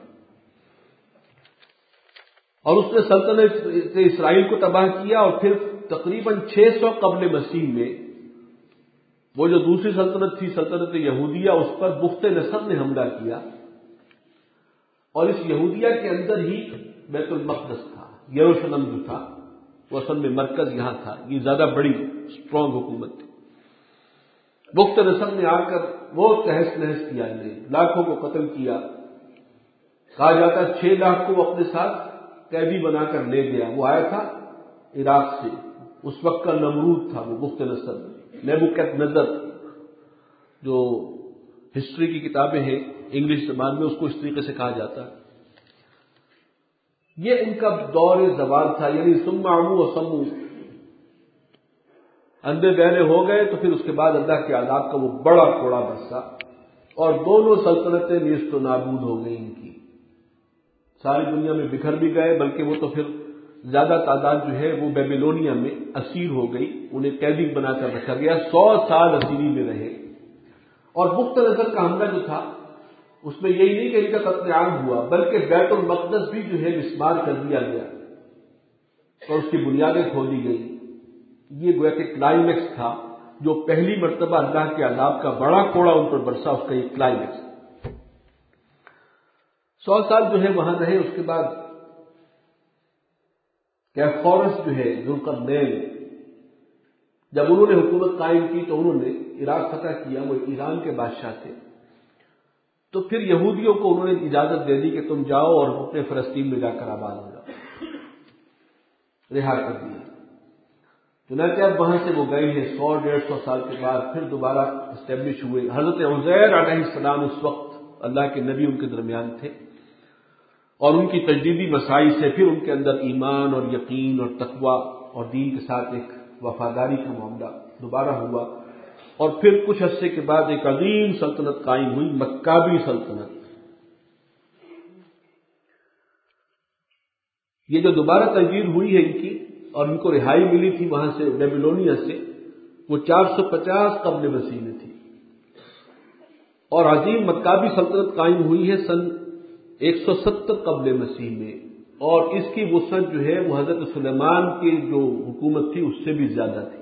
اور اس نے سلطنت اسرائیل کو تباہ کیا، اور پھر تقریباً چھ سو قبل مسیح میں وہ جو دوسری سلطنت تھی سلطنت یہودیہ، اس پر بخت نصر نے حملہ کیا، اور اس یہودیہ کے اندر ہی بیت المقدس تھا، یروشلم جو تھا وہ اصل میں مرکز یہاں تھا۔ یہ زیادہ بڑی اسٹرانگ حکومت تھی۔ بخت نصر نے آ کر وہ تہس نہس کیا، لاکھوں کو قتل کیا، کہا جاتا چھ لاکھ کو اپنے ساتھ قیدی بنا کر لے گیا۔ وہ آیا تھا عراق سے، اس وقت کا نمرود تھا وہ بخت نصر، نیبوکت نظر، جو ہسٹری کی کتابیں ہیں انگلش زبان میں اس کو اس طریقے سے کہا جاتا ہے۔ یہ ان کا دور زوال تھا، یعنی ثم عمو و سمو، اندھے بہرے ہو گئے، تو پھر اس کے بعد اللہ کے عذاب کا وہ بڑا کوڑا برسا، اور دونوں سلطنتیں نیست و نابود ہو گئی ان کی، ساری دنیا میں بکھر بھی گئے، بلکہ وہ تو پھر زیادہ تعداد جو ہے وہ بیبیلونیا میں اسیر ہو گئی، انہیں قیدی بنا کر رکھا گیا، سو سال اسیری میں رہے۔ اور بخت نصر کا حملہ جو تھا اس میں یہی نہیں کہ ان کا قتل عام ہوا، بلکہ بیت المقدس بھی جو ہے مسمار کر دیا گیا اور اس کی بنیادیں کھودی گئی۔ یہ گویا کہ کلائمیکس تھا، جو پہلی مرتبہ اللہ کے عذاب کا بڑا کوڑا ان پر برسا، اس کا یہ کلائمیکس۔ سو سال جو ہے وہاں رہے، اس کے بعد کیخورس جو ہے ذوالقرنین، جب انہوں نے حکومت قائم کی تو انہوں نے عراق فتح کیا، وہ ایران کے بادشاہ تھے، تو پھر یہودیوں کو انہوں نے اجازت دے دی کہ تم جاؤ اور اپنے فلسطین میں جا کر آباد ہو جاؤ، رہا کر دیا۔ چنانچہ اب وہاں سے وہ گئے ہیں، سو ڈیڑھ سو سال کے بعد پھر دوبارہ اسٹیبلش ہوئے۔ حضرت عزیر علیہ السلام اس وقت اللہ کے نبی ان کے درمیان تھے، اور ان کی تجدیدی مساعی سے پھر ان کے اندر ایمان اور یقین اور تقوی اور دین کے ساتھ ایک وفاداری کا معاملہ دوبارہ ہوا، اور پھر کچھ عرصے کے بعد ایک عظیم سلطنت قائم ہوئی، مکابی سلطنت۔ یہ جو دوبارہ تجدید ہوئی ہے ان کی، اور ان کو رہائی ملی تھی وہاں سے بیبیلونیا سے، وہ چار سو پچاس قبل مسیح میں تھی، اور عظیم مکابی سلطنت قائم ہوئی ہے سن ایک سو ستر قبل مسیح میں، اور اس کی وسعت جو ہے وہ حضرت سلیمان کی جو حکومت تھی اس سے بھی زیادہ تھی۔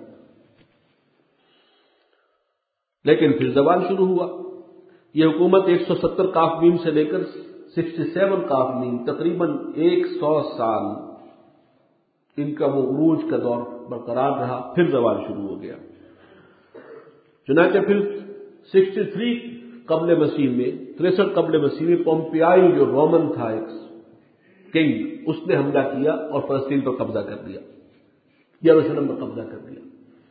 لیکن پھر زوال شروع ہوا۔ یہ حکومت ایک سو ستر کاف میم سے لے کر سکسٹی سیون کاف میم، تقریباً ایک سو سال ان کا وہ عروج کا دور برقرار رہا، پھر زوال شروع ہو گیا۔ چنانچہ پھر سکسٹی تھری قبل مسیح میں، تریسٹھ قبل مسیح میں، پومپیائی جو رومن تھا ایک کنگ، اس نے حملہ کیا اور فلسطین پر قبضہ کر دیا، یروشلم پر قبضہ کر دیا۔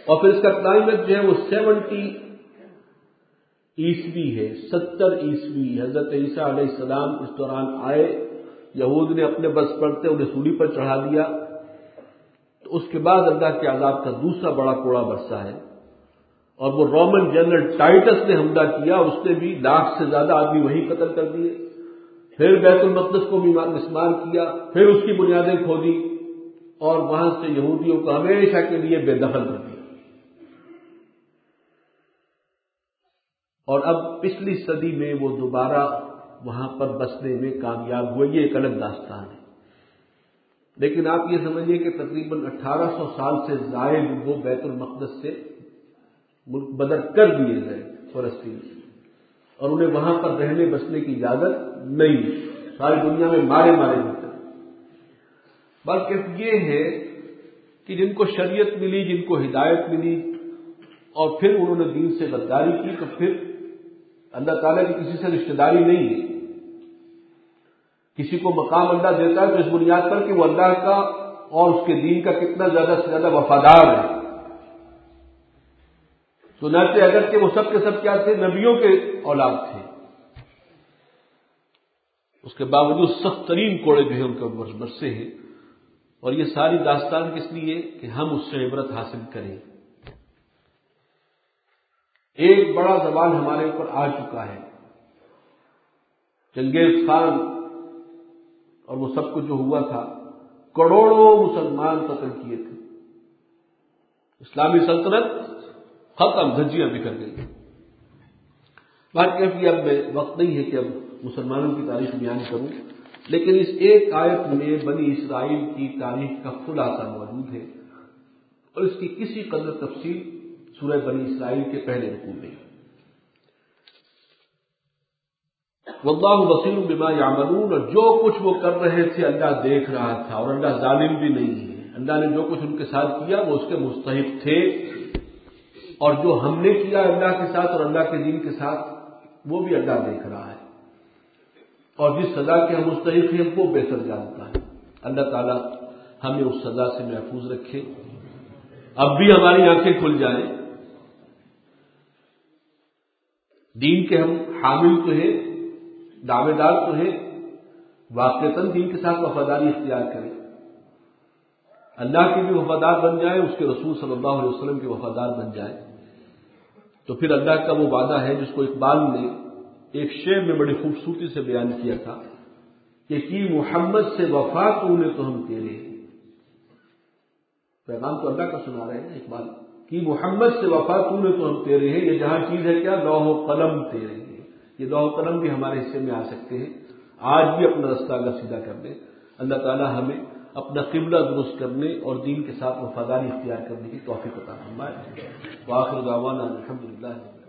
اور پھر اس کا کلائمیٹ جو ہے وہ سیونٹی عیسوی ہے، ستر عیسوی حضرت عیسیٰ علیہ السلام اس دوران آئے، یہود نے اپنے بس پڑتے انہیں سولی پر چڑھا دیا، تو اس کے بعد اللہ کے عذاب کا دوسرا بڑا کوڑا برسا ہے، اور وہ رومن جنرل ٹائٹس نے حملہ کیا، اس نے بھی لاکھ سے زیادہ آدمی وہیں قتل کر دیے، پھر بیت المقدس کو بھی مسمار کیا، پھر اس کی بنیادیں کھودی اور وہاں سے یہودیوں کو ہمیشہ کے لیے بے دخل کر دیا۔ اور اب پچھلی صدی میں وہ دوبارہ وہاں پر بسنے میں کامیاب ہوئے، یہ ایک الگ داستان ہے۔ لیکن آپ یہ سمجھیے کہ تقریباً اٹھارہ سو سال سے زائد وہ بیت المقدس سے ملک بدر کر دیے گئے فلسطین سے، اور انہیں وہاں پر رہنے بسنے کی اجازت نہیں، ساری دنیا میں مارے مارے ہوتے۔ بلکہ یہ ہے کہ جن کو شریعت ملی، جن کو ہدایت ملی، اور پھر انہوں نے دین سے غداری کی، تو پھر اللہ تعالیٰ کی کسی سے رشتہ داری نہیں ہے۔ کسی کو مقام اللہ دیتا ہے تو اس بنیاد پر کہ وہ اللہ کا اور اس کے دین کا کتنا زیادہ سے زیادہ وفادار ہے۔ سناتے اگر کہ وہ سب کے سب کیا تھے، نبیوں کے اولاد تھے، اس کے باوجود سخت ترین کوڑے جو ہیں ان کا برسے ہیں، اور یہ ساری داستان کس لیے کہ ہم اس سے عبرت حاصل کریں۔ ایک بڑا زوال ہمارے اوپر آ چکا ہے، چنگیز خان اور وہ سب کچھ جو ہوا تھا، کروڑوں مسلمان قتل کیے تھے، اسلامی سلطنت ختم، دھجیاں بکھر گئی۔ بات یہ کہ اب میں وقت نہیں ہے کہ اب مسلمانوں کی تاریخ بیان کروں، لیکن اس ایک آیت میں بنی اسرائیل کی تاریخ کا خلاصہ موجود ہے، اور اس کی کسی قدر تفصیل سورہ بنی اسرائیل کے پہلے رکوع میں۔ واللہ بصیر بما یعملون، اور جو کچھ وہ کر رہے تھے اللہ دیکھ رہا تھا، اور اللہ ظالم بھی نہیں ہے۔ اللہ نے جو کچھ ان کے ساتھ کیا وہ اس کے مستحق تھے، اور جو ہم نے کیا اللہ کے ساتھ اور اللہ کے دین کے ساتھ وہ بھی اللہ دیکھ رہا ہے، اور جس سزا کے ہم مستحق ہیں وہ بہتر جانتا ہے۔ اللہ تعالی ہمیں اس سزا سے محفوظ رکھے۔ اب بھی ہماری آنکھیں کھل جائیں، دین کے ہم حامل تو ہیں، دعوے دار تو ہیں، واقعتاً دین کے ساتھ وفاداری اختیار کریں، اللہ کے بھی وفادار بن جائیں، اس کے رسول صلی اللہ علیہ وسلم کے وفادار بن جائیں، تو پھر اللہ کا وہ وعدہ ہے جس کو اقبال نے ایک شعر میں بڑی خوبصورتی سے بیان کیا تھا کہ کی محمد سے وفا تو نے تو ہم تیرے، پیغام تو اللہ کا سنا رہے ہیں اقبال، کی محمد سے وفا تو نے تو ہم تیرے ہیں، یہ جہاں چیز ہے کیا لوح و قلم تیرے ہیں، یہ لوح و قلم بھی ہمارے حصے میں آ سکتے ہیں، آج بھی اپنا رستہ اگر سیدھا کر دیں۔ اللہ تعالی ہمیں اپنا قبلہ درست کرنے اور دین کے ساتھ وفاداری اختیار کرنے کی توفیق عطا فرمائے۔ وآخر دعوانا الحمدللہ۔